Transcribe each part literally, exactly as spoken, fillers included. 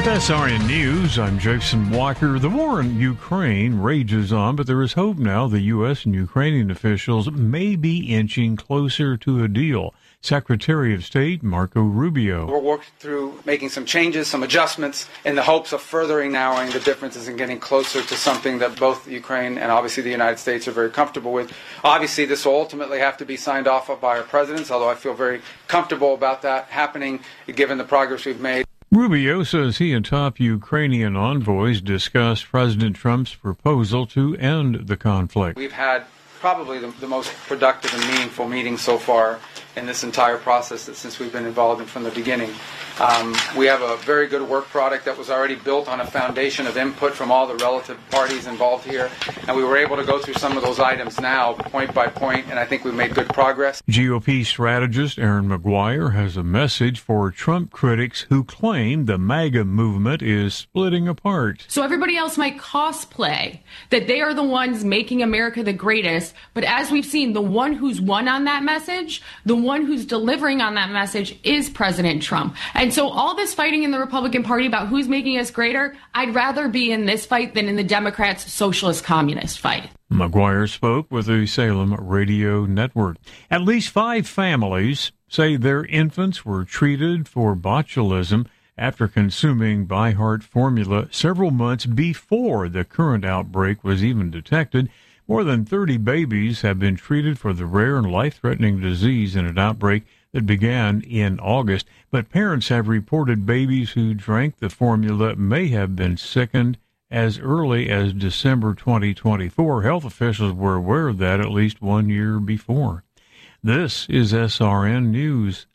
With S R N News, I'm Jason Walker. The war in Ukraine rages on, but there is hope now the U S and Ukrainian officials may be inching closer to a deal. Secretary of State Marco Rubio. We're working through making some changes, some adjustments, in the hopes of furthering narrowing the differences and getting closer to something that both Ukraine and obviously the United States are very comfortable with. Obviously, this will ultimately have to be signed off by our presidents, although I feel very comfortable about that happening given the progress we've made. Rubio says he and top Ukrainian envoys discussed President Trump's proposal to end the conflict. We've had probably the, the most productive and meaningful meeting so far in this entire process that since we've been involved in from the beginning. Um, we have a very good work product that was already built on a foundation of input from all the relative parties involved here, and we were able to go through some of those items now, point by point, and I think we've made good progress. G O P strategist Aaron McGuire has a message for Trump critics who claim the MAGA movement is splitting apart. So everybody else might cosplay that they are the ones making America the greatest, but as we've seen, the one who's won on that message, the one who's delivering on that message is President Trump. And so all this fighting in the Republican Party about who's making us greater, I'd rather be in this fight than in the Democrats' socialist communist fight. McGuire spoke with the Salem Radio Network. At least five families say their infants were treated for botulism after consuming ByHeart formula several months before the current outbreak was even detected. More than thirty babies have been treated for the rare and life-threatening disease in an outbreak that began in August, but parents have reported babies who drank the formula may have been sickened as early as December twenty twenty-four. Health officials were aware of that at least one year before. This is S R N News.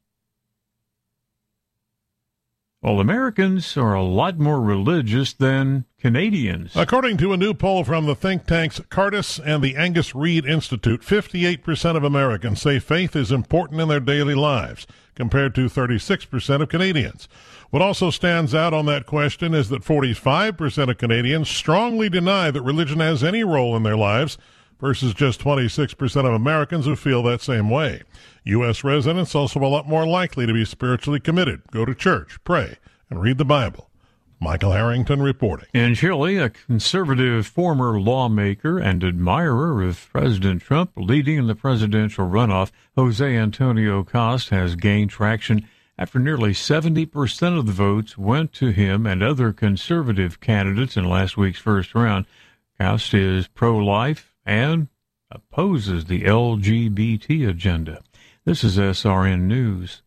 Well, Americans are a lot more religious than Canadians. According to a new poll from the think tanks Cardis and the Angus Reid Institute, fifty-eight percent of Americans say faith is important in their daily lives, compared to thirty-six percent of Canadians. What also stands out on that question is that forty-five percent of Canadians strongly deny that religion has any role in their lives, versus just twenty-six percent of Americans who feel that same way. U S residents also a lot more likely to be spiritually committed, go to church, pray, and read the Bible. Michael Harrington reporting. In Chile, a conservative former lawmaker and admirer of President Trump leading in the presidential runoff, Jose Antonio Cast, has gained traction after nearly seventy percent of the votes went to him and other conservative candidates in last week's first round. Cast is pro-life and opposes the L G B T agenda. This is S R N News.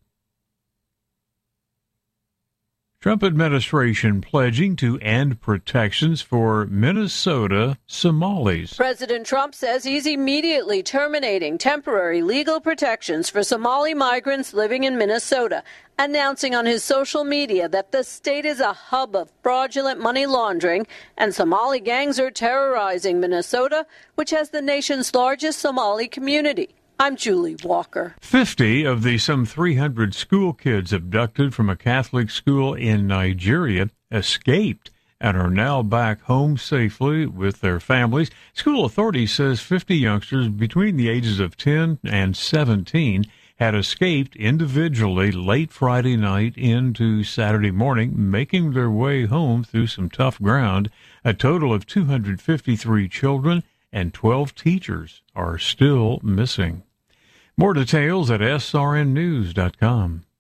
Trump administration pledging to end protections for Minnesota Somalis. President Trump says he's immediately terminating temporary legal protections for Somali migrants living in Minnesota, announcing on his social media that the state is a hub of fraudulent money laundering and Somali gangs are terrorizing Minnesota, which has the nation's largest Somali community. I'm Julie Walker. Fifty of the some three hundred school kids abducted from a Catholic school in Nigeria escaped and are now back home safely with their families. School authorities says fifty youngsters between the ages of ten and seventeen had escaped individually late Friday night into Saturday morning, making their way home through some tough ground. A total of two hundred fifty-three children and twelve teachers are still missing. More details at S R N news dot com.